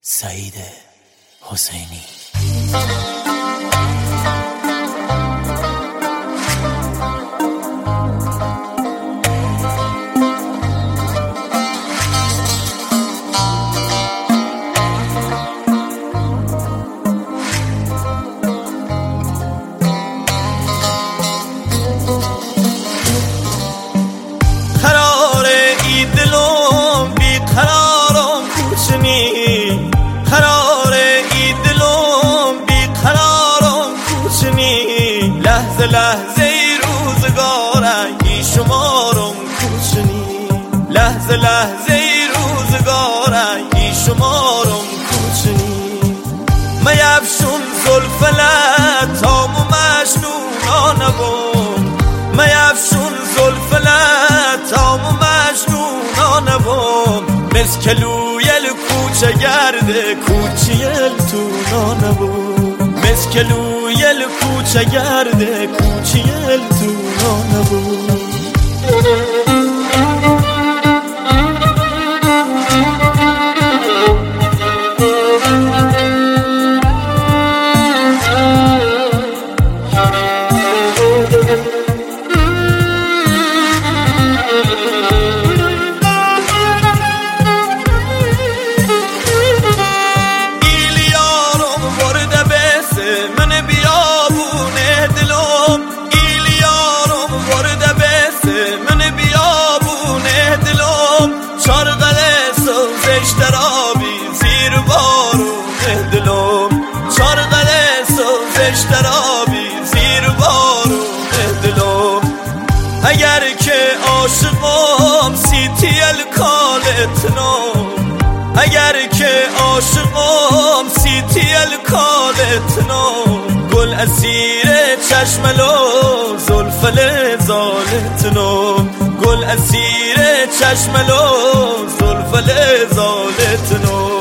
سعید حسینی. لحظه ای روزگارنگی شمارم کوچنی، لحظه ای روزگارنگی شمارم کوچنی. میفشون زلف لطام و مجنونانه بوم، میفشون زلف لطام و مجنونانه بوم. مسکلویل کوچه گرده کوچیل تونانه بوم، مسکلویل کوچه گرده کوچیل تونانه بوم. اگر که عاشقم سیتیل کالتنم، اگر که عاشقم سیتیل کالتنم. گل اسیر چشم لو زلف لزالتنم، گل اسیر چشم لو زلف لزالتنم.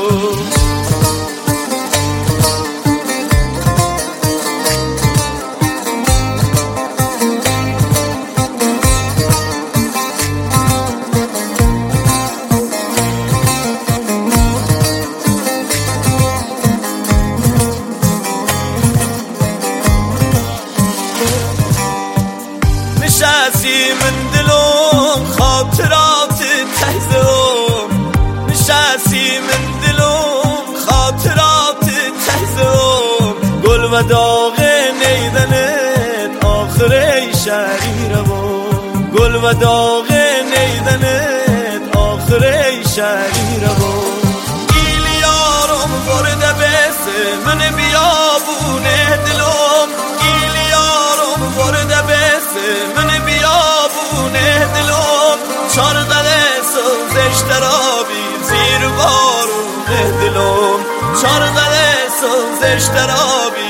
نشستی من دلم خاطرات تهزم، نشستی من دلم خاطرات تهزم. گل و داغ نیدنت آخر شریرم، گل و داغ نیدنت آخر شریرم. ایلیارم برده بسه من بیابونه دلم، ایلیارم برده بسه من بیابونه دلم. چارقل سوزش درابی زیر بارونه دلم، چارقل سوزش درابی